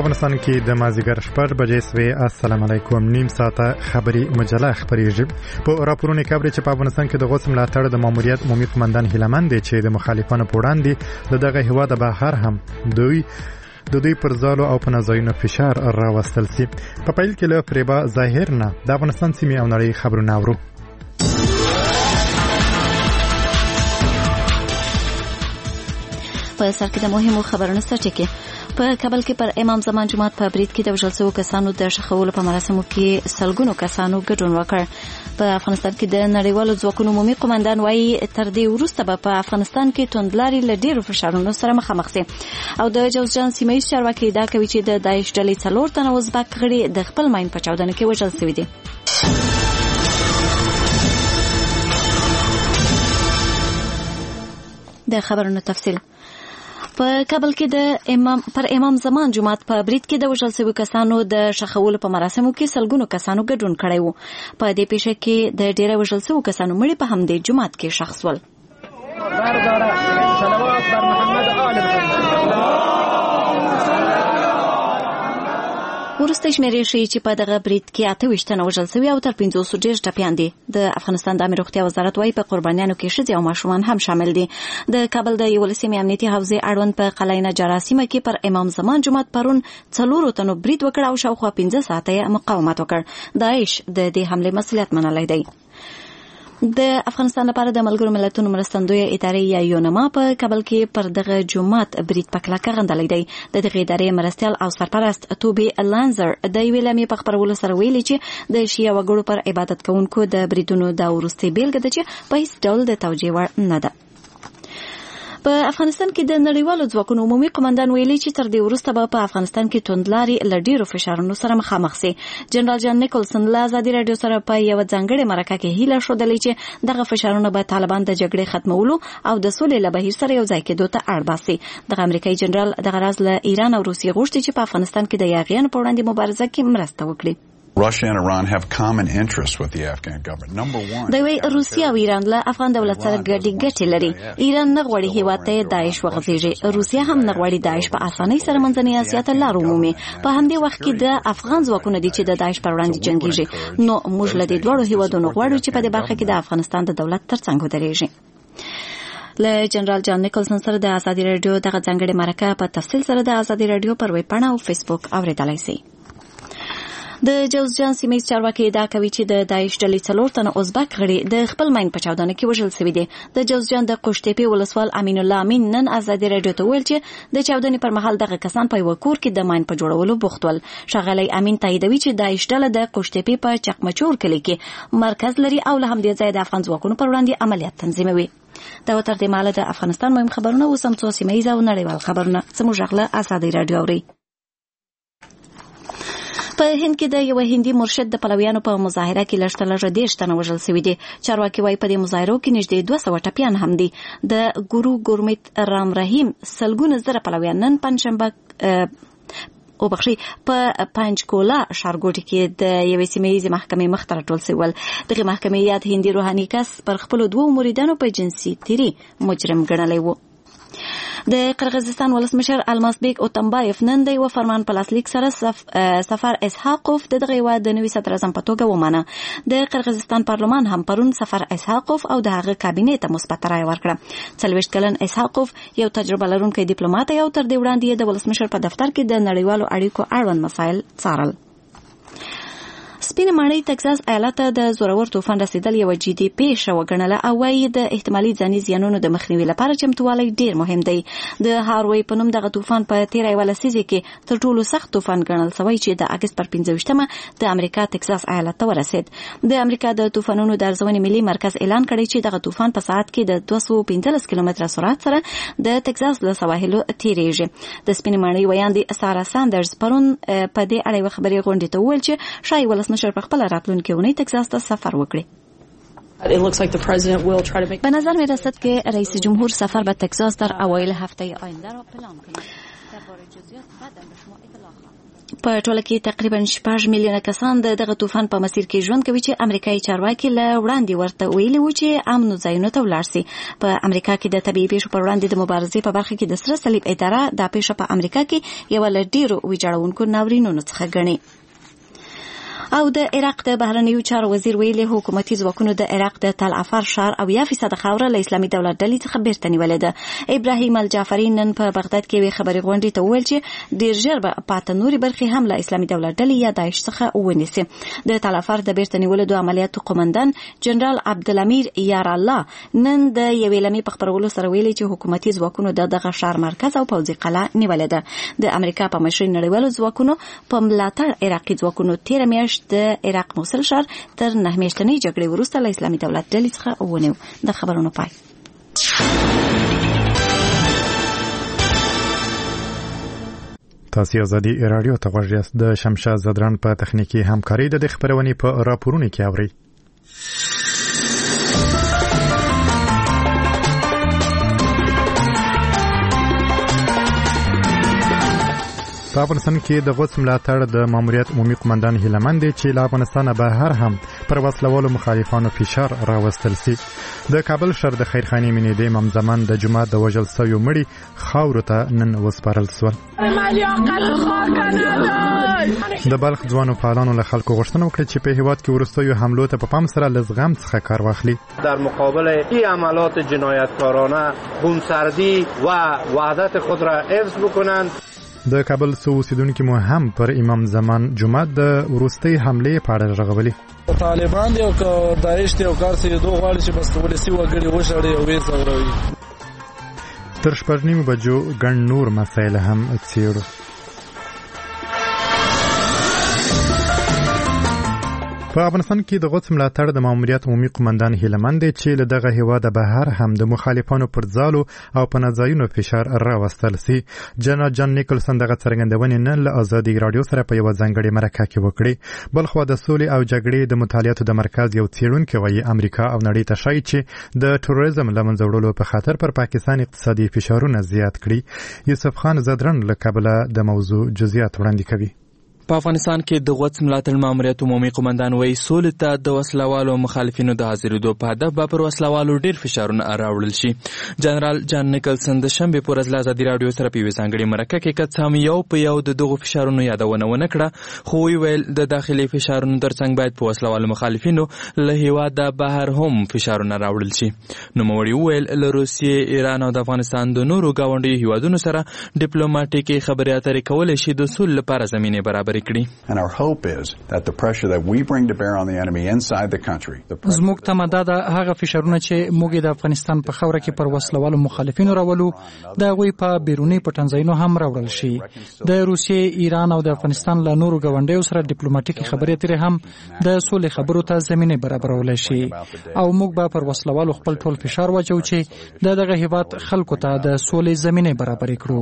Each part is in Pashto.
افغانستان کې د مازیګر 8 بجې سوي. السلام علیکم. نیم ساعته خبري مجله خبريږي. په راپورونو کې خبري چې په افغانستان کې د غوسم ملاتړ د ماموریت عمومي قومندان هیلمن دی چې د مخالفانو په وړاندې دغه هیواد بهر هم د دوی پر ځالو او په نظایونو فشار راوستل سي. په پیل کې له فریبا ظاهر نه د افغانستان سیمې او نړۍ خبرونه اورو. په سر کې د مهمو خبرونو سرټکی. په کابل کې پر امام زمان جماعت په برید کې د وژل شوو کسانو د ښخولو په مراسمو کې سلګونو کسانو ګډون وکړ. په افغانستان کې د نړیوالو ځواکونو عمومي قومندان وایي تر دې وروسته به په افغانستان کې توندلاري له ډېرو فشارونو سره مخامخ شي. او د جوزجان سیمه ییز چارواکي ادعا کوي چې د داعش ډلې 4 تنه ازبک غړي د خپل ماین په چاودنه کې وژل شوي دي. د خبرونو تفصیل. په کابل کې د امام زمان جماعت په برید کې د وژل شویو کسانو د ښخولو په مراسمو کې سلګونو کسانو ګډون کړی وو. په دې پیښه کې د ډېر وژل شویو کسانو مړي په همدې جماعت کې ښخ شول. ورسته شمیرې ښیي چې په دغه برید کې 28 تنه وژل شوي او تر 500 ډېر ټپیان دي. د افغانستان د عامه روغتیا وزارت وايي په قربانیانو کې ښځې او ماشومان هم شامل دي. د کابل د 11 امنیتي حوزې اړوند په قلعه نجار سیمه کې پر امام زمان جماعت پرون 4 تنو برید وکړ او شاوخوا 15 ساعته مقاومت وکړ. داعش د دې حمله مسؤلیت منلی دی. د افغانستان لپاره د ملګرو ملتونو مرستندویه ادارې یا یونما په کابل کې پر دغه جماعت برید په کلکه غندلی دی. د دغه ادارې مرستیال او سرپرست توبی لانزر د یوې لمې په خپرولو سره ویلي چې د شیعه وګړو پر عبادت کوونکو د بریدونو دا وروستۍ بیلګه ده چې په هیڅ ډول د توجیه وړ نه ده. په افغانستان کې د نړیوالو ځواکونو عمومي قومندان ویلي چې تر دې وروسته به په افغانستان کې توندلاري له ډېرو فشارونو سره مخامخ شي. جنرال جان نیکولسن له ازادي راډیو سره په یو ځانګړې مرکه کې هیله ښودلې چې دغه فشارونه به طالبان د جګړې ختمولو او د سولې له بهیر سره یو ځای کېدو ته اړ باسي. دغه امریکایي جنرال دغه راز له ایران او روسیې غوښتي چې په افغانستان کې د یاغیانو په وړاندې مبارزه کې مرسته وکړي. Russia and Iran have common interests with the Afghan government. Number one, دوی روسیا او ایران له افغان دولت سره ګډي ګټې لري. ایران نه غواړي هیواد ته داعش وغځيږي. روسیا هم نه غواړي داعش په اسانۍ سره منځنۍ اسیا ته لار ومومي. په همدې وخت کې د افغان ځواکونو دي چې د داعش پر وړاندې جنګيږي. نو موږ له دې دوه هیوادونو غواړو چې په دې برخه کې د افغانستان د دولت ترڅنګ ودرېږي. له جنرال جان نیکولسن سره د ازادي راډیو دغه ځانګړې مرکه په تفصیل سره د ازادي راډیو پر ویب پاڼه او فیسبوک اوریدلای شئ. د جوزجان سیمه ییز چارواکي ادعا کوي چې د داعش ډلې 4 تنه ازبک غړي د خپل ماین په چاودنه کې وژل شوي دي. د جوزجان د قشتېپې ولسوال امین الله امین نن ازادي راډیو ته ویل چې د چاودنې پر مهال دغه کسان په یو کور کې د ماین په جوړولو بوخت ول. ښاغلی امین تاییدوي چې داعش ډله د قشتېپې په چقمچور کلي کې مرکز لري او له همدې ځایه د افغان ځواکونو پر وړاندې عملیات تنظیموي. دا تر دې مهاله د افغانستان مهم خبرونه اوس هم څو سیمه ییز او نړیوال خبرونه زموږ غږ له ازادي راډیو اورئ. په هند کې د یو هندي مرشد د پلویانو په مظاهره کې لږ 30 تنه وژل شوي دي. چارواکي وايي په دې مظاهرو کې نږدې 200 ټپیان هم دي. د ګورو ګورمیت رام رحیم سلګونه زره پلویان نن پنځشنبه په پنجکولا ښارګوټي کې د یوې سیمه ییزې محکمې مخ ته راټول شول. دغه محکمې یاد هندي روحاني کس پر خپلو 2 مریدانو په جنسي تیري مجرم ګڼلی و. د قرغیزستان ولسمشر المازبیک اوتمبایف نن د یو فرمان په لاسلیک سره سفر اسحاقوف دغه هیواد د نوي صدر اعظم په توګه ومانه. د قرغیزستان پارلمان هم پرون سفر اسحاقوف او د هغه کابینې ته مثبت رایه ورکړه. 40 کلن اسحاقوف یو تجربه لرونکی ډیپلوماټ او تر دې وړاندې د ولسمشر په دفتر کې د نړیوالو اړیکو اړوند مسایل څارل. سپینه ماڼۍ تکساس ایالت ته د زورور طوفان رسیدل یو جدي پیښه وګڼله او وايي د احتمالي ځاني زیانونو د مخنیوي لپاره چمتووالی ډیر مهم دی. د هاروي په نوم دغه طوفان په 13 یوه لسیزه کې تر ټولو سخت طوفان ګڼل شوی چې د اګست پر 15مه د امریکا تکساس ایالت ته ورسید. د امریکا د طوفانونو د ارزونې ملي مرکز اعلان کړی چې دغه طوفان په ساعت کې د 215 کیلومتره سرعت سره د تکساس له سواحلو تیریږي. د سپینه ماڼۍ ویاندې سارا ساندرز پرون په دې اړه خبري غونډې ته وویل چې شای ولسمشر په خپل راتلونکي اونۍ تکساس ته سفر وکړي. به نظر می رسد که رئیس جمهور سفر به تکساس در اوایل هفته آینده را پلان کند. درباره جزئیات بعد به شما اطلاع خواهم داد. په ټوله کې تقریبا 6 میلیونه کسان دغه طوفان په مسیر کې ژوند کوي چې امریکایي چارواکي له وړاندې ورته ویلي وو چې امن ځایونو ته ولاړ شي. په امریکا کې د طبيعي پیښو پر وړاندې د مبارزې په برخه کې د سره صلیب اداره د پیښه په امریکا کې یو له ډیرو ویجاړونکو ناورینونو څخه ګڼي. او د عراق د بهرنیو چارو وزیر ویلي حکومتي ځواکونو د عراق د تل افار شهر او 1% خاوره له اسلامي دولت ډلې څخه بیرته نیولې ده. ابراهیم الجعفری نن په بغداد کې وی خبري غونډې ته وویل چې ډیر ژر به پاته نوري برخې هم له اسلامي دولت ډلې یا داعش څخه ونیسي. د تل افار د بیرته نیولو د عملیاتو قومندان جنرال عبدالامیر یار الله نن د یوې لمې په خبرولو سره ویلي چې حکومتي ځواکونو دغه شهر مرکز او پوځي قلعه نیولې ده. د امریکا په مشرۍ نړیوالو ځواکونو په ملاتړ عراقي ځواکونو تیر میاشت د عراق موصل شهر تر 9 میاشتنۍ جګړې وروسته له اسلامي دولت ډلې څخه ونیو. د خبرونو پای. تاسو ازادي رادیو ته غوږ یاست. د شمشاد زدران په تخنیکی همکاري د خبرونې په راپورونو کې اوري. په افغانستان کې د غوڅ ملاتړ د ماموریت عمومي قومندان هیلمند چې له افغانستانه بهر هم پر وسلوالو مخالفانو فشار راوستل سي. د کابل شهر د خیرخانې مینې د امام زمان د جمعه د وژل سویو مړي خاورو ته نن وسپارل سول. د بلخ ځوانو فعالانو له خلکو غوښتنه وکړه چې په هیواد کې وروستیو حملو ته په پام سره له زغم څخه کار واخلي. در مقابل این عملات جنایتکارانه خونسردی و وحدت خود را حفظ بکنند. د کابل سو اوسیدونکو مو هم پر امام زمان جمعه د وروستي حمله په اړه رغولي. طالبان دی او داعش دی او کار سي دوه غواړي چې بس ولسی وګړي وشړي او وې زوروي. تر 8:30 بجو ګڼ نور مسایل هم څیړو. په افغانستان کې د غوڅ ملاتړ د ماموریت عمومي قومندان هیلمند چې له دغه هیواد بهر هم د مخالفانو پر ځالو او په نځایونو فشار راوستل سي. جنرال جان نیکلسن دغه څرګندونې نن له ازادي رادیو سره په یو ځانګړي مرکه کې وکړي. بلخو د سولې او جګړې د مطالعاتو د مرکز یو څېړونکی وایي امریکا او نړۍ ته شایي چې د ټوریزم له منځه وړلو په خاطر پر پاکستان اقتصادي فشارونه زیات کړي. یوسف خان زدرن له کابل د موضوع جزئیات وړاندې کوي. په افغانستان کې د غوڅ ملاتړ ماموریت عمومي قومندان وایي سولې ته د وسلوالو مخالفینو د حاضرېدو په هدف به پر وسلوالو ډیر فشارونه راوړل شي. جنرال جان نیکلسن د شنبې په ورځ له ازادي رادیو سره په یوه ځانګړې مرکه کې که څه هم یو په یو د دغو فشارونو یادونه ونه کړه، خو ویل د داخلي فشارونو ترڅنګ باید په وسلوالو مخالفینو له هیواده بهر هم فشارونه راوړل شي. نوموړي وویل له روسیې، ایران او د افغانستان د نورو ګاونډیو هیوادونو سره ډیپلوماټیکي خبرې اترې کولی شي د سولې لپاره زمینې برابرې. And our hope is that the pressure that we bring to bear on the enemy inside the country. زموږ تماده د هغه فشارونه چې موږ د افغانستان په خوره کې پر وسلوالو مخالفینو راولو د غوي په بیرونی پټنځایونو هم راوړل شي. د روسیې، ایران او د افغانستان له نورو ګاونډیو سره ډیپلوماټیکي خبرې اترې هم د سولې خبرو ته زمینه برابرول شي او موږ به پر وسلوالو خپل ټول فشار واچو چې دغه هیواد خلکو ته د سولې زمینه برابرې کړو.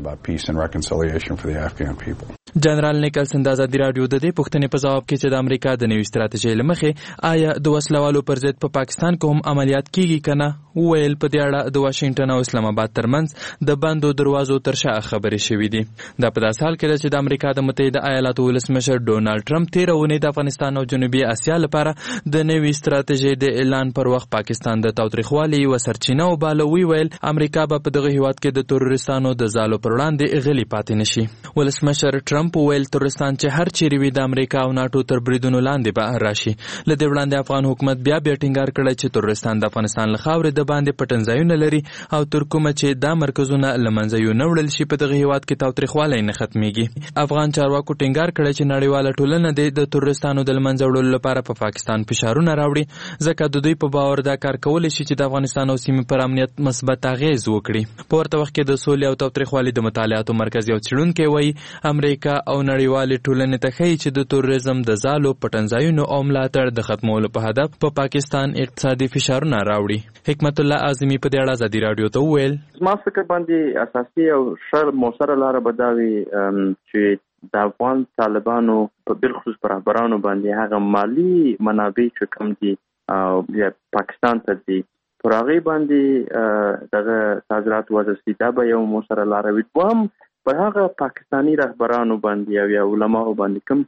جنرال نیکلسن د ازادي رادیو د دې پوښتنې په ځواب کې چې د امریکا د نوې ستراتیژۍ له مخې آیا د وسلوالو پر ضد په پاکستان کې هم عملیات کیږي کنه، ویل په دې اړه د واشنگټن او اسلام آباد ترمنځ د بندو دروازو تر شا خبرې شوې دي. دا په داسې حال کې چې د امریکا د متحده ایالاتو ولسمشر ډونالد ټرمپ تېره اونۍ د افغانستان او جنوبي اسیا لپاره د نوې ستراتیژۍ د اعلان پر وخت پاکستان د تاوتریخوالي یوه سرچینه وباله. ویل امریکا به په دغه هیواد کې د تروریستانو د ځالو پر وړاندې غلي پاتې نشي. ولسمشر ټرمپ ویل تروریستان چې هر چیرې وي د امریکا او ناټو تر بریدونو لاندې به راشي. له دې وړاندې افغان حکومت بیا ټینګار کړی چې تروریستان د افغانستان له خاورې د باندې پټنځایونه لري او تر کومه چې دا مرکزونه له منځه یو وړل شي په دغه هیواد کې تاوتریخوالی نه ختمیږي. افغان چارواکو ټینګار کړی چې نړیواله ټولنه د تروریستانو د له منځه وړلو لپاره په پاکستان فشارونه راوړي، ځکه د دوی په باور دا کار کولی شي چې د افغانستان او سیمې پر امنیت مثبت اغیز وکړي. په ورته وخت کې د سولې او تاوتریخوالي د مطالعاتو مرکز یو څېړونکی وایي امریکا او نړیوالې ټولنې ته ښیي چې د تروریزم د ځالو پټنځایونو او ملاتړ د ختمولو په هدف په پاکستان اقتصادي فشارونه راوړي. حکمت الله اعظمي په دې اړه ازادي رادیو ته وویل زما فکر باندې اساسي او ښه موثره لاره به دا وي چې د افغان طالبانو په بالخصوص پر رهبرانو باندې هغه مالی منابع چې کوم دي او پاکستان ته دي پر هغې باندې دغه صادرات وضع سي، دا به یو موثره لاره وي. دوهم په هغه پاکستانی رهبرانو باندې او یا علماو باندې کوم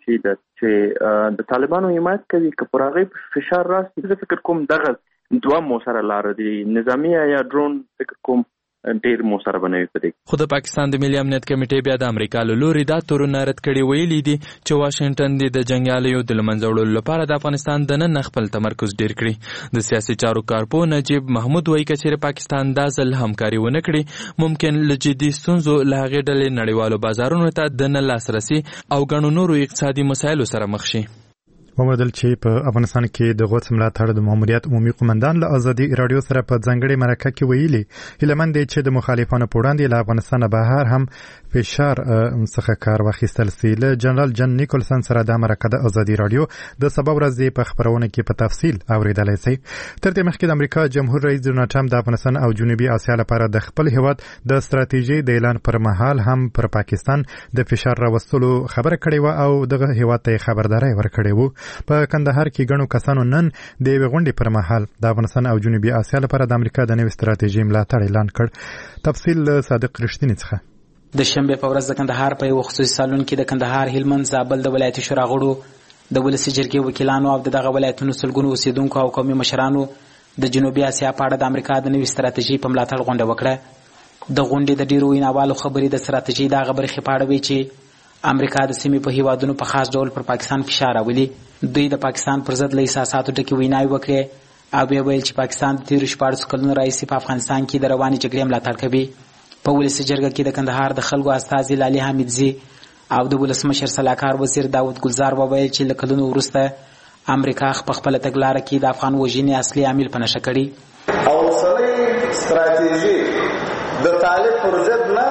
چې د طالبانو حمایت کوي که پر هغه فشار راسي، زه فکر کوم دغه دوه موثره لار دي، نظامی یا ډرون فکر کوم ډیر موثر بنوي پدې. خو د پاکستان د ملي امنیت کمیټې بیا د امریکا له لوري دا تورونه رد کړي، ویلي دي چې واشنگټن د جنګیالیو د لمنځه وړلو لپاره د افغانستان د نن خپل تمرکز ډیر کړي. د سیاسي چارو کارپو نجیب محمود وایي چې چیرې پاکستان دا ځل همکاري ونه کړي، ممکن له جدي ستونزو له هغې ډلې نړیوالو بازارونو ته د نه لاسرسي او ګڼو نورو اقتصادي مسایلو سره مخ شي. ومدل چې په افغانستان کې د غوڅ ملاتړ د ماموریت عمومي قومندان له ازادي رادیو سره په ځانګړي مرکه کې ویلي هیلمن دی چې د مخالفانو په وړاندې له افغانستان بهر هم فشار څخه کار واخیستل سي. له جنرال جن نیکولسن سره د مرکه د ازادي رادیو د سبا ورځې په خبرونه کې په تفصیل اوریدلای سي. تر دې مخکې د امریکا جمهور رئیس ډونالډ ټرمپ د افغانستان او جنوبي اسیا لپاره د خپل هیواد د ستراتیژي د اعلان پر مهال هم پر پاکستان د فشار راوستلو خبره کړې و او دغه هیواد ته خبرداري ورکړې و. په کندهار کې ګڼو کسانو نن د یوې غونډې پر مهال د افغانستان او جنوبي اسیا لپاره د امریکا د نوې ستراتیژۍ ملاتړ اعلان کړ. تفصیل صادق رښتینی څخه. د شنبه په ورځ د کندهار په یو خصوصي سالون کې د کندهار، هلمند، زابل د ولایتي شورا غړو، د ولسي جرګې وکیلانو او دغه ولایتونو سلګونو اوسیدونکو او قومي مشرانو د جنوبي اسیا په اړه د امریکا د نوې ستراتیژۍ په ملاتړ غونډه وکړه. د غونډې د ډیرو ویناوالو خبرې د ستراتیژۍ د خبرې په اړه وی چې امریکا د سیمې په هیوادونو په خاص ډول پر پاکستان فشار راولي. دوی د پاکستان پر ضد له احساساتو ډکې ویناوې وکړې او بیا ویل چې پاکستان د تیرو 14 کلونو راهیسې په افغانستان کې د روانې جګړې ملاتړ کوي. په ولسي جرګه کې د کندهار د خلکو استازي لالي حمیدزي او د ولسمشر سلاکار وزیر داود ګلزار وویل چې له کلونو وروسته امریکا په خپله تګلاره کې د افغان وژنې اصلي عامل په نښه کړي. اوسنۍ ستراتیژي د طالب پر ضد نه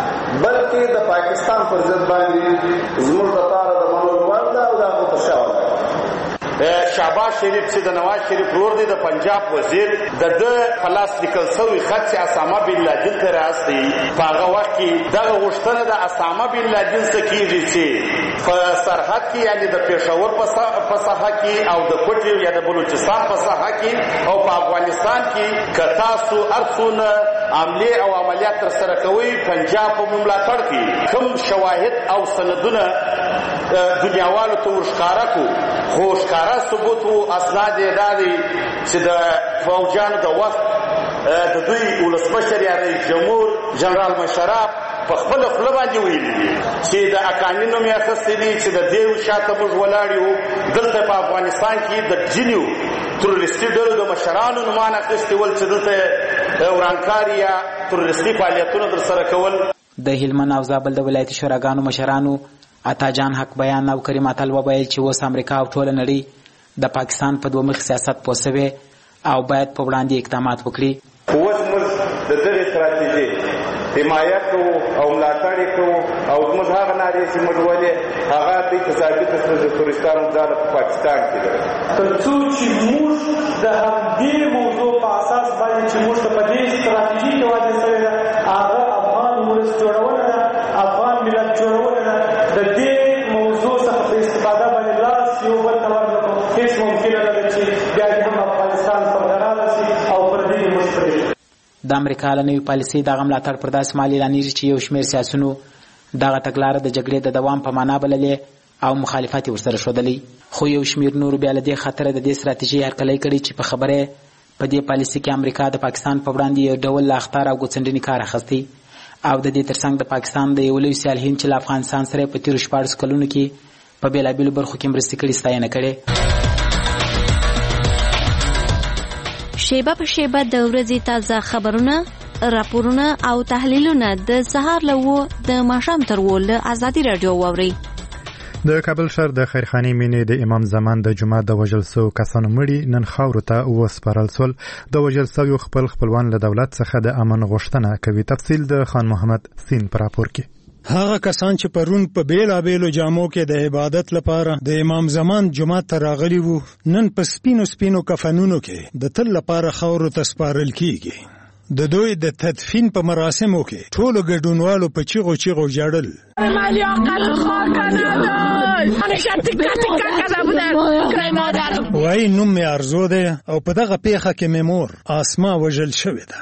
بلکې د پاکستان پر ضد باندې زموږ لپاره د منلو وړ ده او د هغو په شاوخوا شهباز شریف چې د نواز شریف ورور دی، د پنجاب وزیر، د ده په لاس لیکل شوی خط چې اسامه بن لادن ته راستي، په هغه وخت کې دغه غوښتنه د اسامه بن لادن څخه کېږي چې په سرحد کې یعنې د پېښور په ساحه کې او د کوټې یا د بلوچستان په ساحه کې او په افغانستان کې که تاسو هر څونه عملې او عملیات ترسره کوئ، پنجاب په ملاتړ کې کوم شواهد او سندونه دنیاوالو ته ورښکاره کړو، خو ښکاره ثبوت و اسناد یې دا دی چې د فوجانو د وخت د دوی ولسمشر یا رئیس جمهور جنرال مشرف په خپله خوله باندې ویلي دي چې د اکاني نوم یې اخیستی دی چې د دې شاته موږ ولاړ یو. دلته په افغانستان کې د ځینو تروریستي ډلو د مشرانو نومان اخیستي ول چې دلته ورانکاري یا تروریستي فعالیتونه ترسره کول. د هلمند او زابل د ولایتي شوراګانو مشرانو عطاجان حق بیان او کریم اتل وویل چې اوس امریکا او ټوله نړۍ د پاکستان په دوه مخ سیاست پوه سوې او باید په وړاندې اقدامات وکړي. اوس موږ د دغې ستراتیژۍ حمایت کوو او ملاتړ یې کوو او زموږ هغه نارې چې موږ ولې هغه دوی ته ثابته شوه چې تورستانو ځاله په پاکستان کې ده. تر څو چې موږ د همدې موضوع په اساس باندې چې موږ ته په دې ستراتیژي کې واده شوې ده هغه افغان ولس جوړونه ده، افغان ملت جوړونه ده، د دې موضوع څخه په استفاده باندې لاس یو بل ته ورنکړو هېڅ ممکنه نه ده چې بیا دې هم افغانستان سرغړاله شي او پر دې موږ پرېږدو. د امریکا له نوې پالیسۍ دغه ملاتړ پر داسې مهال اعلانېږي چې یو شمېر سیاسونو دغه تګلاره د جګړې د دوام په معنا بللې او مخالفت یې ورسره ښودلی. خو یو شمېر نورو بیا له دې خطره د دې ستراتیژۍ هرکلی کړی چې په خبره په دې پالیسۍ کې امریکا د پاکستان په وړاندې یو ډول له اخطار او ګوڅنډنې کار اخیستی او د دې ترڅنګ د پاکستان د یو لوی سیال هند چې له افغانستان سره په تېرو 14 کلونو کې په بېلابېلو برخو کې مرستې کړي ستاینه کړې. شیبه په شیبه د ورځې تازه خبرونه، راپورونه او تحلیلونه د سهار له 9 د ماښام تر 10 له ازادي رادیو واورئ. د کابل شهر د خیرخانې مینې د امام زمان د جمعه د وژل سوو کسانو مړي نن خاورو ته وسپارل سول. د وژل سویو خپلوان له دولت څخه د امن غوښتنه کوي. تفصیل د خان محمد سین پر راپور کې. هغه کسان چې پرون په بیلابیلو جامو کې د عبادت لپاره د امام زمان جمعه ته راغلي وو نن په سپینو کفنونو کې د تل لپاره خاورو ته سپارل کیږي. د دوی د تدفین په مراسمو کې ټولو ګډونوالو په چیغو ژړل. وای نوم مې ارزو دی او په دغه پیښه کې مې مور اسما وژل شوې ده.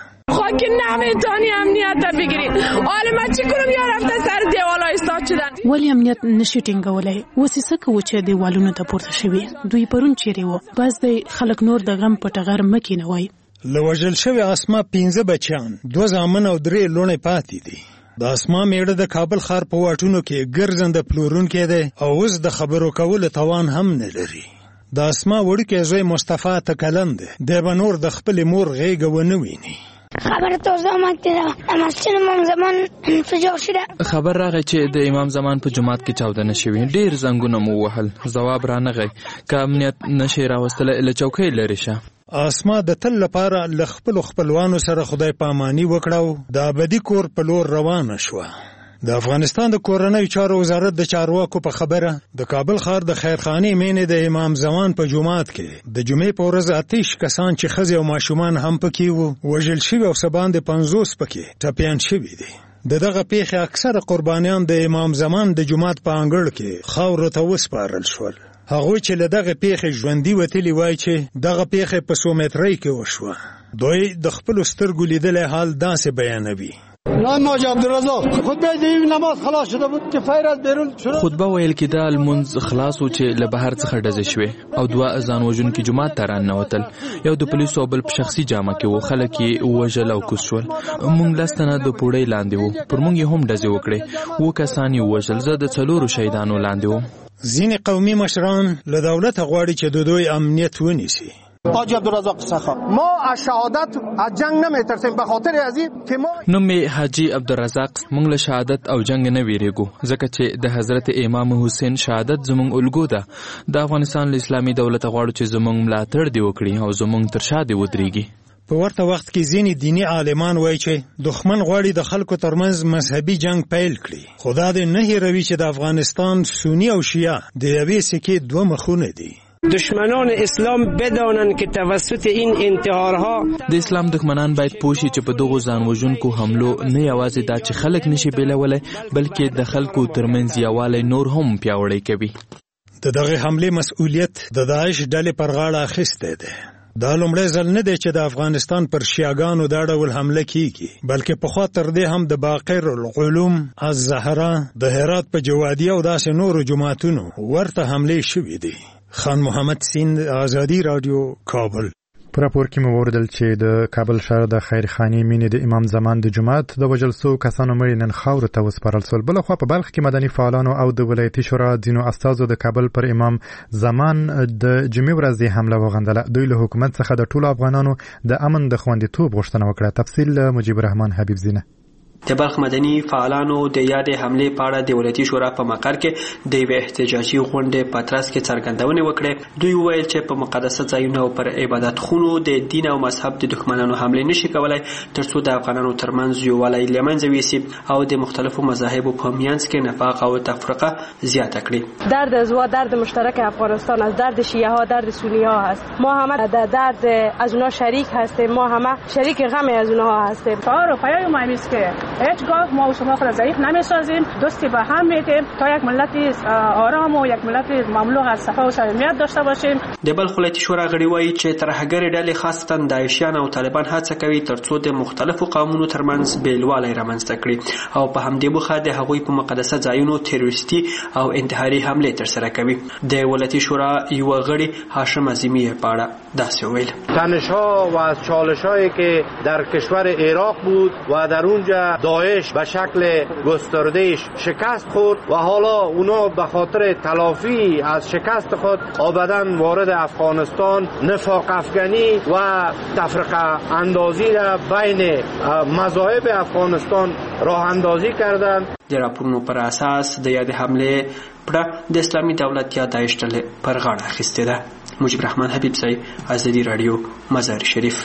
که نمیتونی امنیت بگیری. حالا من چی کنم؟ یا رفته سر دیوالا ایستاد شدن. ولی امنیت نشي ټینګولای. وسې څه کوو چې دیوالونو ته پورته شوي؟ دوی پرون چیرې وو؟ بس د خلک نور د غم په ټغر مه کینوئ. له وژل شوې اسما 15 بچیان، 2 زامن او 3 لوڼې پاتې دي. د اسما میړه د کابل ښار په واټونو کې ګرځنده پلورونکی دی او اوس د خبرو کولو توان هم نه لري. د اسما وړوکی زوی مصطفی تکلم دی. دی به نور د خپلې مور غېږه ونه ویني. خبر ته زمات ده مسجد امام زمان انفجار شده. خبر راغی چې د امام زمان په جماعت کې چاودنه شوې. ډیر زنګونه مو وهل. جواب را نغی که امنیت نشي راوستله له چوکۍ لري شه. اسما د تل لپاره له خپلو خپلوانو سره خدای پاماني وکړه، د ابدي کور په لور روانه شوه. د افغانستان د کورنیو چارو وزارت د چارواکو په خبره د کابل ښار د خیرخانې مینې د امام زمان په جومات کې د جمعې په ورځ 28 کسان چې ښځې او ماشومان هم پکې وو وژل شوي او څه باندې 50 پکې ټپیان شوي دي. د دغه پیښې اکثره قربانیان د امام زمان د جومات په انګړ کې خاورو ته وسپارل شول. هغوی چې له دغه پیښې ژوندي وتلي وای چې دغه پیښې په 100 مترۍ کې وشوه. دوی د خپلو سترګو لیدلی حال داسې بیانوي. نام حاجی عبدالرزاق خطبه دیو نماز خلاص شده بود که فیر از بیرون شروع. خطبه ویل کېده لمونځ خلاص و چې له بهر څخه ډزې شوې او 2 ځان وژونکي جومات ته راننوتل. یو د پولیسو او بل په شخصي جامه کې و. خلک یې ووژل او کوز شول. موږ 10 تنه د پوړۍ لاندې وو. پر موږ یې هم ډزې وکړې. 2 کسان یې ووژل. زه د 4 شهیدانو لاندې وم. ځینې قومي مشران له دولته غواړي چې د دوی امنیت ونیسي. حاجی عبدالرزاق سخا ما از شهادت از جنگ نمیترسیم به خاطر ازی که ما نوم حاجی عبدالرزاق. موږ له شهادت او جنگ نه ویریږو ځکه چې د حضرت امام حسین شهادت زموږ الګو ده. د افغانستان اسلامي دولت غواړي چې زموږ ملاتړ دی وکړي او زموږ تر شا دی ودرېږي. په ورته وخت کې ځینې دینی عالمان وایي چې دښمن غواړي د خلکو ترمنځ مذهبي جنگ پیل کړي. خو دا دې نه هېروي چې د افغانستان سنی او شیعه د یوې سکې 2 مخونه دي. دشمنان اسلام بدانند که توسط این انتحارها د اسلام دښمنان باید پوه شي چې په دغو ځان وژونکو حملو نه یوازې دا چې خلک نشي بیلولی بلکې د خلکو ترمنځ یووالی نور هم پیاوړی کوي. د دغه حملې مسؤلیت د داعش ډلې پر غاړه اخیستی دی. دا لومړی ځل نه دی چې د افغانستان پر شیعاګانو دا ډول حمله کیږي بلکې پخوا تر دې هم د باقر العلوم الزهرا د هرات په جوادیه او داسې نورو جوماتونو ورته حملې شوې دي. خان محمد سیند، آزادی رادیو، کابل. په راپور کې مو وردل چې د کابل ښار د خیرخانې مینې د امام زمان د جومات د وژل سوو کسانو مړي نن خاورو ته وسپارل سول. بلخوا په بلخ کې مدني فعالانو او د ولایتي شورا ځینو استازو د کابل پر امام زمان د جمعې ورځې حمله وغندله. دوی له حکومت څخه د ټولو افغانانو د امن د خوندیتوب غوښتنه وکړه. تفصیل مجیب الرحمن حبیب زینه. د بلخ مدني فعالانو د یادې حملې په اړه د ولایتي شورا په مقر کې د یوې احتجاجي غونډې په ترڅ کې څرګندونې وکړې. دوی وویل چې په مقدسه ځایونو او پر عبادت خونو د دین او مذهب د دښمنانو حملې نشي کولای ترڅو د افغانانو ترمنځ یووالی له منځه یوسي او د مختلفو مذاهبو په منځ کې نفاق او تفرقه زیاته کړي. درد از و درد مشترک افغانستان از درد شیعه ها درد سنی ها هست. ما همه در درد از اونها شریک هستیم. ما همه شریک غم از اونها هستیم. کار و پیام ما است که هیچگاه ما و شما خود ضعیف نمی‌سازیم. دوستی به هم میدیم تا یک ملت آرام و یک ملت مملو از صفا و صمیمیت داشته باشیم. د بلخ ولایتي شورا غړي وایي چې ترهګرې ډلې خاصتاً داعشیان او طالبان هڅه کوي ترڅو د مختلفو قومونو ترمنځ بیلوالی رامنځته کړي او په همدې موخه د هغوی په مقدسه ځایونو تروریستي او انتحاري حملې ترسره کوي. د ولایتي شورا یو غړي هاشم عظیمی په اړه داسې ویل: تنش‌ها و از چالش‌هایی که در کشور عراق بود و در اونجا داعش به شکل گستردهش شکست خورد و حالا اونا به خاطر تلافی از شکست خود آبداً وارد افغانستان نفاق افغانی و تفرقه اندازی را بین مذاهب افغانستان راه اندازی کردند. د راپورونو پر اساس د یاد حمله پړه د اسلامي دولت یا داعش ډلې پر غاړه اخیستې ده. مجیب الرحمن حبیب صاحب، آزادی رادیو، مزار شریف.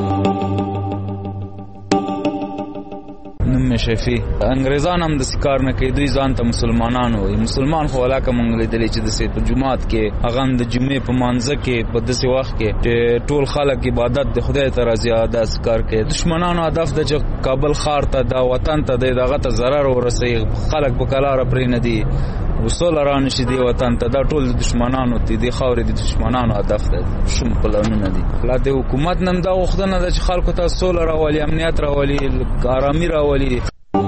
شفی انګریزان هم د سکار نه کوي. دوی ځان ته مسلمانانو وي. مسلمان خو علاقه مونږ لیدلې چې د سید په جمعات کې هغه د جمعې په مانځه کې په داسې وخت کې چې ټول خلک عبادت د خدای ته راځي ادا سکار کوي. دشمنانو هدف د کابل ښار ته د وطن ته دغه ته ضرر ورسوي. خلک په کلاره پرې نه دي. وسول رانه شي دی وطن ته دا ټول د دشمنانو ته دی خاورې د دشمنانو هدف ده شوم پلانونه دي لا د حکومت نن دا وختونه د خلکو ته سول راولي امنیت راولي آرامي راولي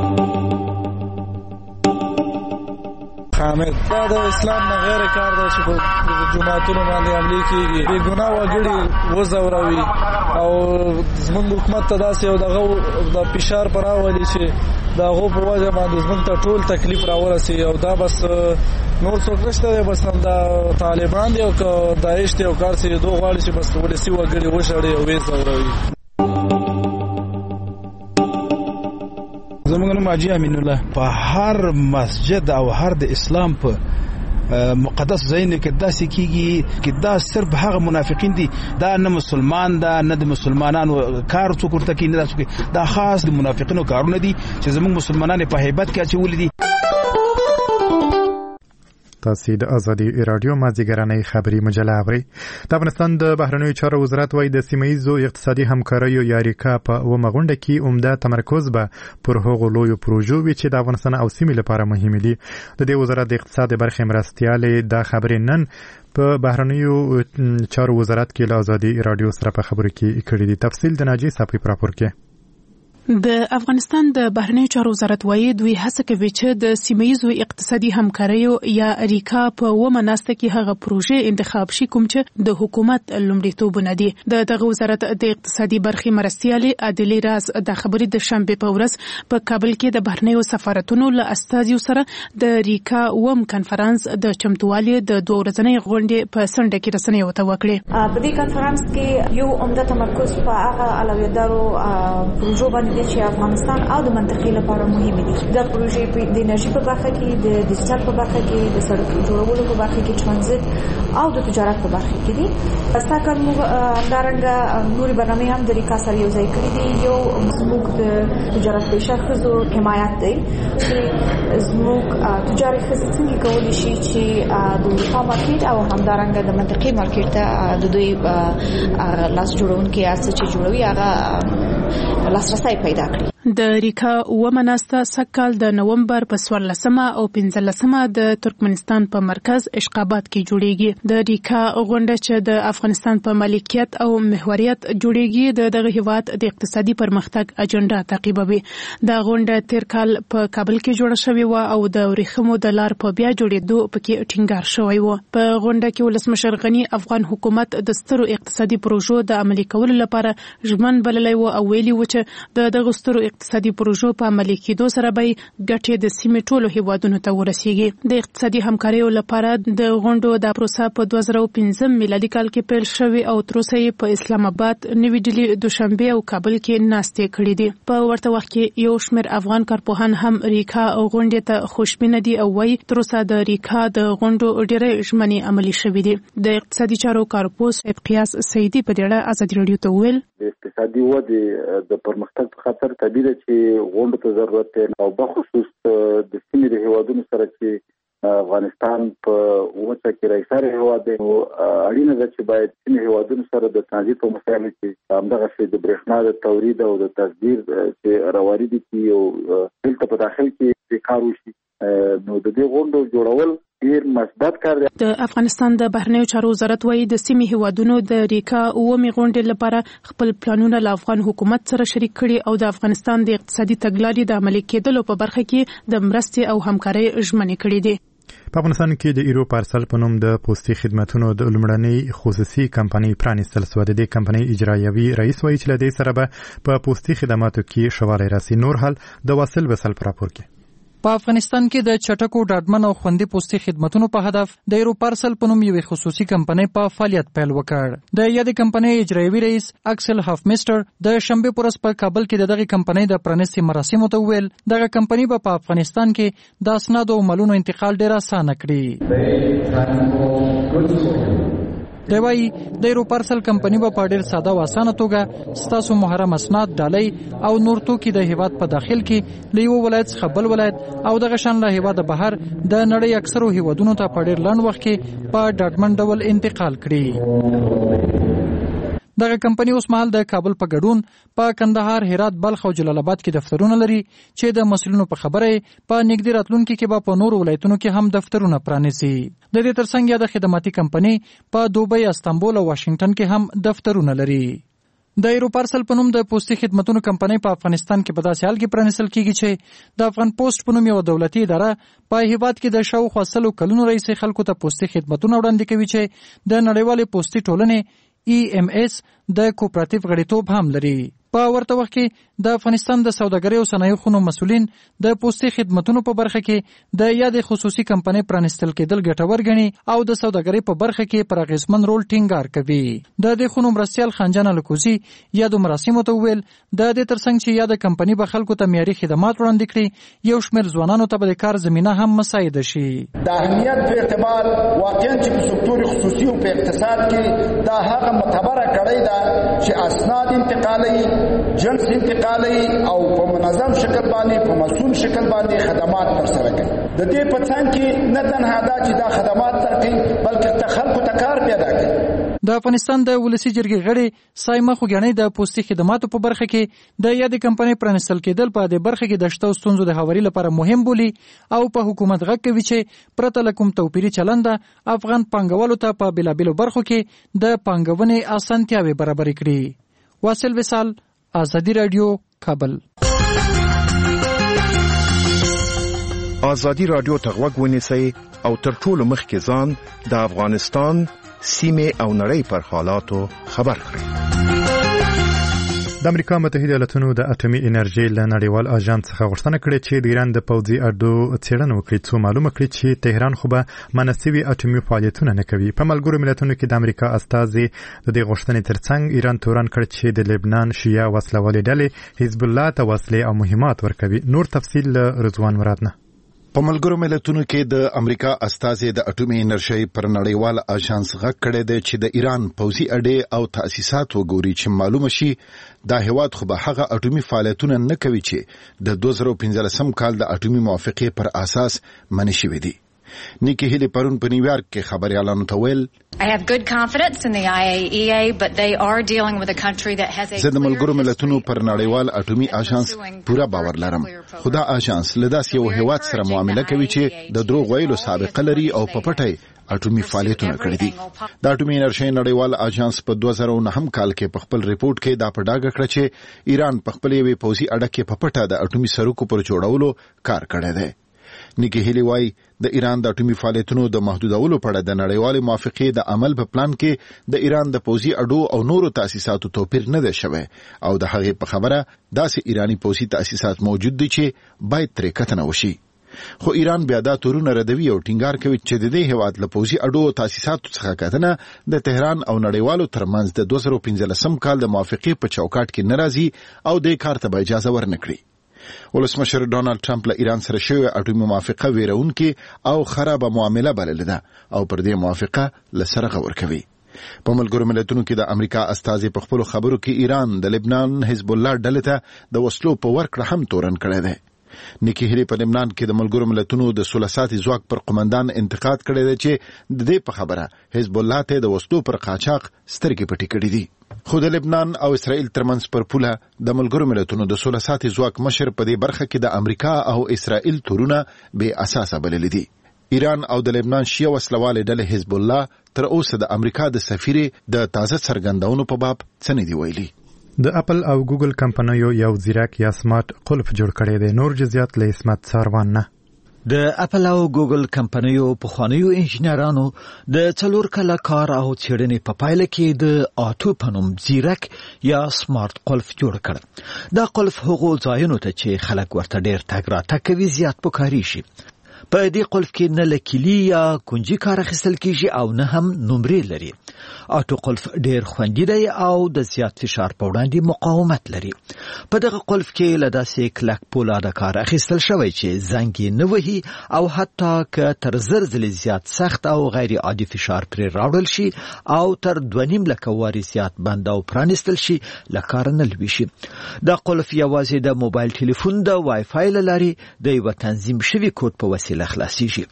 حامد دا د اسلام نه غیر کار دی چې په جماعتونو باندې عملي کیږي بې ګناه وګړي وزوروي او زموږ حکومت ته داسې یو دغه د فشار پر راولي چې د هغو په وجه باندې زموږ ته ټول تکلیف راورسي او دا بس نور څوک نشته دی بس دا طالبان دی او داعش دی او کار سي دوه غواړي چې بس ولسي وګړي وشړي او وزوروي. زمونږ نوم حاجي امین الله. په هر مسجد او هر د اسلام په مقدس ځایونه کې داسې کیږي چې دا صرف هغه منافقین دي دا نه مسلمان دا نه د مسلمانانو کار څوک ورته کوي نه څوک دا خاص د منافقینو کارونه دي چې زمونږ مسلمانان په هیبت کې اچولي دي. تاسو د ازادي رادیو مازیګرانې خبري مجله اوري. د افغانستان د بهرنیو چارو وزارت وايي د سیمه‌یزو اقتصادي همکاریو یاریکا په ومغونډه کې عمده تمرکز به پر هغو لویو پروژو وي چې د افغانستان او سیمې لپاره مهم دي. د دې وزارت د اقتصاد برخې مرستيالې د خبرې نن په بهرنیو چارو وزارت کې له ازادي رادیو سره په خبرو کې کړي دي. تفصیل د ناجی صافي راپور کې. د افغانستان د بهرنیو چارو وزارت وايي دوی هڅه کوي چې د سیمه‌یزو اقتصادي همکاریو یا ریکا په ومناسته کې هغه پروژې انتخاب شي کوم چې د حکومت لومړیتوبونه دي. دغه وزارت د اقتصادي برخې مرستيالې عادلي راز د خبرې د شنبه په ورځ په کابل کې د بهرنیو سفارتونو له استازیو سره د ریکا وم کانفرنس د چمتووالي د 2 ورځنۍ غونډې په سنډه کې رسنیو ته وکړه. په دې کانفرنس کې یو عمده تمرکز په هغه اولویتدارو پروژو باندې چې افغانستان او د منطقې لپاره مهمه دي. د پروژې د انرژي په برخه کې د ډیجیټل په برخه کې د سړک جوړولو په برخه کې ترانزیت او د تجارت په برخه کې دي. استاکر دارنګ نوري برنامه هم د ریکا سره یو ځای کړی دي. یو زموږ د تجارت پیشه خزو حمایت دی چې زموږ تجارت خزو څنګه کولی شي چې د اروپا مارکیټ او هم دارنګ د منطقې مارکیټ ته د دوی لاس جوړونکي اساس چې جوړوي هغه لاسرسي پیدا کړي. د ریکا ومناسته سکال د نومبر په 14 او 15 د ترکمنستان په مرکز اشقابات کې جوړیږي. د ریکا غونډه چې د افغانستان په مالکیت او محوریت جوړیږي دغه هیواد د اقتصادي پرمختګ اجنډا تعقیبوي. د غونډه تیر کال په کابل کې جوړه شوې و او د ورېخمو د لار په بیا جوړېدو پکې ټینګار شوی و. په غونډه کې ولسمشر غنی افغان حکومت د سترو اقتصادي پروژو د عملي کولو لپاره ژمن بللی و او ویلي و چې دغه سترو اقتصادي پروژو په عملي کېدو سره به ګټې د سیمې ټولو هیوادونو ته ورسیږي. د اقتصادي همکاریو لپاره د غونډو د پروسه په 2015 میلادي کال کې پیل شوې او تر اوسه یې په اسلام آباد، نوی ډیلي، دوشنبه او کابل کې ناستې کړې دي. په ورته وخت کې یو شمېر افغان کارپوهان هم ریکا غونډې ته خوشبینه دي او وايي تر اوسه د ریکا د غونډو ډېرې ژمنې عملي شوې دي. د اقتصادي چارو کارپوس قیاس سیدی په ډېره ازادي رادیو ته ویل د اقتصادي ودې د پرمختګ په خاطر طبيعي ده چې غونډو ته ضرورت دی او بخصوص د سیمې د هیوادونو سره چې افغانستان په وچه کې راځي هیواد دی اړینه ده چې باید سیمې هیوادونو سره د ترانزیت په مسایلو کې همدغه شی د برېښنا د تولید او د تصدیر چې رواري دي او دلته په داخل کې کار وشي. نو د دې غونډو جوړول ډیر مثبت کار دی. د افغانستان د بهرنیو چارو وزارت وايي د سیمې هیوادونو د ریکا اومي غونډې لپاره خپل پلانونه له افغان حکومت سره شریک کړي او د افغانستان د اقتصادي تګلارې د عملي کېدلو په برخه کې د مرستې او همکارۍ ژمنې کړې دي. په افغانستان کې د ایرو پارسل په نوم د پوستي خدماتونو د لومړنۍ خصوصي کمپنۍ پرانیستل شوه. د دې کمپنۍ اجرایوي رئیس وايي چې له دې سره به په پوستي خدماتو کې ښه والی راسي. نور حال د واصل وصل په راپور کې. په افغانستان کې د چټکو ډاډمن او خوندي پوستي خدماتونو په هدف د ایرو پارسل په نوم یوه خصوصي کمپنۍ په فعالیت پیل وکړ. د یادې کمپنۍ اجرایوي رئیس اکسل هافمیسټر د شنبه پر ورځ په کابل کې دغه کمپنۍ د پرانیستي مراسمو ته ویل دغه کمپنۍ په افغانستان کې د اسناد او مالونو انتقال ډیر اسانه کړي. دی وايي د ایرو پارسل کمپنۍ په ډیر ساده او اسانه توګه ستاسو محرم اسناد ډالۍ او نور توکي د هیواد په داخل کې له یو ولایت څخه بل ولایت او دغه شان له هیواد بهر د نړۍ اکثرو هیوادونو ته په ډیر لنډ وخت کې په ډاډمن ډول انتقال کړي. دغه کمپنۍ اوس مهال د کابل په ګډون په کندهار، هرات، بلخ او جلال آباد کې دفترونه لري چې د مسؤلینو په خبره په نږدې راتلونکي کې به په نورو ولایتونو کې هم دفترونه پرانیسي. د دې ترڅنګ د خدماتي کمپنۍ په دوبۍ، استانبول او واشنگټن کې هم دفترونه لري. د ایروپارسل په نوم د پوسټي خدماتو کمپنۍ په افغانستان کې په داسې حال کې پرانیستل کیږي چې د افغان پوسټ په نوم یو دولتي اداره په هیواد کې د شاوخوا 100 کلونو راهیسې خلکو ته پوسټي خدماتونه وړاندې کوي چې د نړیوالې پوسټي ټولنې EMS د کوپراتیو غړیتوب هم لري. په ورته وخت کې د افغانستان د سوداګرۍ او صنایعو خونو مسؤلین د پوسټي خدماتو په برخه کې د یادې خصوصي کمپنۍ پرانیستل کېدل ګټور ګڼي او د سوداګرۍ په برخه کې پر اغیزمن رول ټینګار کوي. د دې خونو مرستیال خانجان الکوزي یادو مراسمو ته وویل د دې ترڅنګ چې یاده کمپنۍ به خلکو ته معیاري خدمات وړاندې کړي، یو شمېر ځوانانو ته به د کار زمینه هم مساعده شي. د اهمیت په اعتبار واقعا چې په سکتور خصوصي او په اقتصاد کې دا هغه معتبره کړی ده چې اسناد انتقالي، جنس انتقالي او په منظم شکل باندې په مسؤل شکل باندې خدمات ترسره کوي. د دې په څنګ کې نه تنها دا چې دا خدمات ترکوي بلکې د خلکو ته کار پیدا کوي. د افغانستان د ولسی جرګې غړي سایمه خوګیانۍ د پوسټي خدماتو په برخه کې د یادې کمپنۍ پرانیستل کېدل په دې برخه کې د شته ستونزو د هواري لپاره مهم بولي او په حکومت غږ کوي چې پرته له کوم توپیري چلند افغان پانګوالو ته په بېلابېلو برخو کې د پانګونې اسانتیاوې برابرې کړي. واصل وصال، آزادی رادیو، کابل. آزادی رادیو ته غوږ ونیسئ او تر ټولو مخکې ځان د افغانستان سیمه او نړۍ پر حالاتو خبر کړئ. د امریکا متحده ایالاتونو د اټومي انرژي له نړیوال اژانس څخه غوښتنه کړې چې د ایران د پوځي اډو څېړنه وکړي څو معلومه کړي چې تهران خو به مناسبي اټومي فعالیتونه نه کوي. په ملګرو ملتونو کې د امریکا استازي د دې غوښتنې ترڅنګ ایران تورن کړ چې د لبنان شیعه وسلوالې ډلې حزب الله ته وسلې او مهمات ورکوي. نور تفصیل له رضوان مراد نه. په ملګرو ملتونو کې د امریکا استازي د اټومي انرژي پر نړیوال اژانس غږ کړی دی چې د ایران پوځي اډې او تاسیسات وګوري چې معلومه شي دا هیواد خو به هغه اټومي فعالیتونه نه کوي چې د 2015 کال د اټومي موافقې پر اساس منې شوې دي. نیکی هیلی پرون په نیویارک کې خبريالانو ته ویل I have good confidence in the IAEA but they are dealing with a country that has a زه د ملګرو ملتونو پر نړیوال اټومي اژانس پورا باور لرم. خدا اژانس له داسې یو هیواد سره معامله کوي چې د دروغ ویلو سابقه لري او په پټه اټومي فعالیتونه کړي دي. د اټومي انرژي نړیوال اژانس په 2009 کال کې په خپل ریپورت کې دا په ډاګه کړ چې ایران په خپل یوې پوځي اډه کې په پټه د اټومي سرکو پر جوړولو کار کړی دی. نیکی هیلی وای د ایران د اټومي فعالیتونو د محدودولو په اړه د نړیوالې موافقې د عمل په پلان کې د ایران د پوځي اډو او نورو تاسیساتو توپیر نه دی شوی او د هغې په خبره داسې ایرانی پوځي تاسیسات موجود دي چې باید ترې کتنه وشي. خو ایران بیا دا تورونه ردوي او ټینګار کوي چې د دې هیواد له پوځي اډو او تاسیساتو څخه کتنه د تهران او نړیوالو ترمنځ د 2015 کال د موافقې په چوکاټ کې ناراضي او د کار ته اجازه ورنکړي. ولسمشر ډونالد ټرمپ له ایران سره شوی اټومي موافقه ویرونکي او خرابه معامله بللې ده او پر دې موافقه لسره غور کوي. په ملګرو ملتونو کې د امریکا استازي په خپل خبرو کې ایران د لبنان حزب الله ډلې ته د وسلو په ورکړه هم تورن کړی دی. نیکی هیلی په لبنان کې د ملګرو ملتونو د 16 ساعتي ځواک پر قومندان انتقاد کړی دی چې د دې په خبره حزب الله ته د وسلو پر قاچاق سترګې پټې کړې دي. خو د لبنان او اسرائیل ترمنځ پر پوله د ملګرو ملتونو د 16 ساعتي ځواک مشر په دې برخه کې د امریکا او اسرائیل تورونه بې اساسه بللي دي. ایران او د لبنان شیعه وسلوالې ډلې حزب الله تر اوسه د امریکا د سفیر د تازه څرګندونو په باب څه نه دی ویلي. د اپل او ګوګل کمپنیو یو زیرک یا سمارټ قلف جوړ کړی دی. نور جزئیات له اسمت ساروان نه. د اپل او ګوګل کمپنیو پخوانیو انجنیرانو د 4 کاله کار او څېړنې په پایله کې د آټو په نوم زیرک یا سمارټ قلف جوړ کړ. دا قلف هغو ځایونو ته چې خلک ورته ډېر تګ راتګ کوي زیات پکارېږي. په دې قلف کې نه لکلی یا کنجي کار اخیستل کیږي او نه هم نمرې لري. آټو قلف ډېر خوندي دی او د زیات فشار په وړاندې مقاومت لري. په دغه قلف کې له داسې کلک پولاده کار اخیستل شوی چې زنګ یې نه وهي او حتی که تر 1000 ځلې زیات سخت او غیر عادي فشار پرې راوړل شي او تر 2.5 لکه وارې زیات بند او پرانیستل شي له کاره نه لویږي. دا قلف یوازې د موبایل ټلیفون د وای فای له لارې د یو تنظیم شوي کوډ په وسیله خلاصیږي.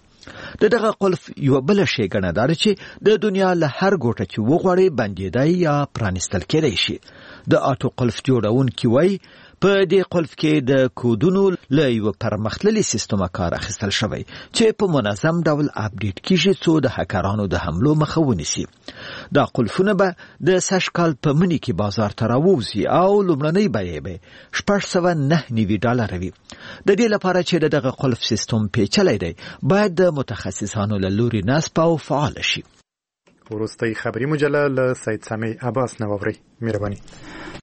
دغه قلف یو بل شی ګڼه چې د دنیا له هر ګوټه چې وغواړي بندیدای یا پرانستل کېدای شي. د آټو قلف جوړونکي وایي په دې قلف کې د کودونو له یو پرمختللي سیستم کار اخیستل شوی چې په منظم ډول اپډیټ کیږي څو د هکرانو د حملو مخه ونیسي. دا قلفونه به د سږ کال په مني کې بازار ته راووځي او لومړنۍ بیې به $609 وي. د دې لپاره چې دغه قلف سیستم پیچلی دی باید د متخصصانو له لوري نصب او فعال شي. وروستۍ خبري مجله له سید سامي عباس نو اوري. مهرباني.